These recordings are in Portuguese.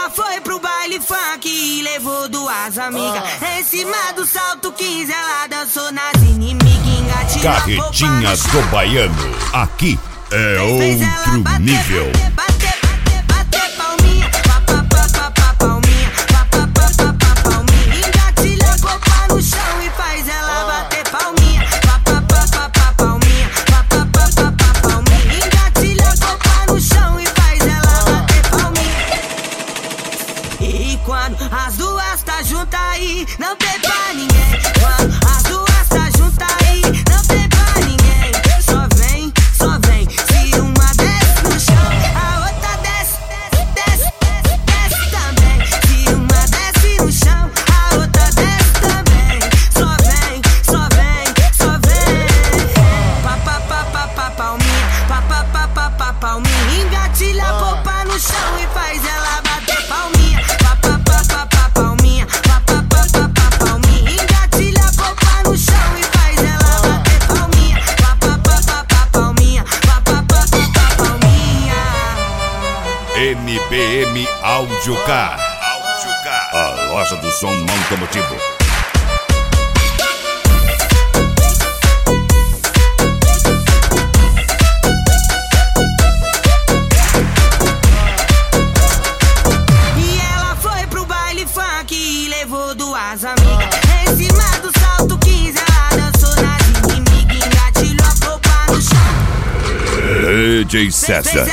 ela foi pro baile funk e levou duas amigas. Em cima do salto 15 ela dançou nas inimigas, engatilhou Carretinha do Baiano, aqui é outro nível. E quando as duas tá juntas aí, não tem pra ninguém. Quando as duas tá juntas aí, não tem pra ninguém. Só vem, se uma desce no chão, a outra desce, desce, desce também. Se uma desce no chão, a outra desce também. Só vem, pa palminha, engatilha a popa no chão e faz ela bater palminha. MBM Audiocar, a loja do som automotivo. E ela foi pro baile funk e levou duas amigas. Em cima do salto 15 ela dançou nas inimigas, engatilhou a popa no chão. DJ César.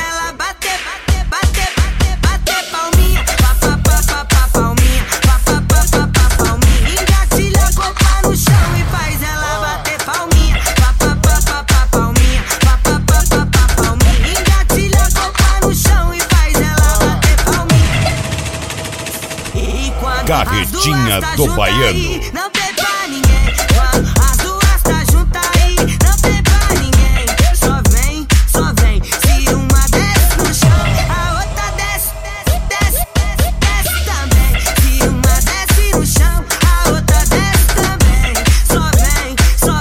Carretinha do Baiano. Não tem pra ninguém. Quando as duas tá juntas aí, não tem pra ninguém. Só vem, se uma desce no chão, a outra desce, desce, desce também. Se uma desce no chão, a outra desce também. Só vem,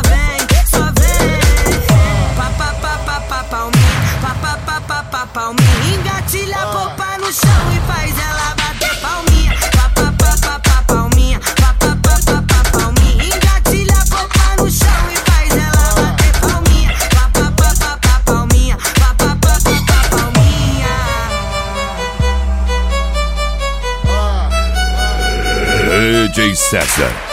pa palminha, engatilha a popa no chão e faz ela bater palminha. DJ César.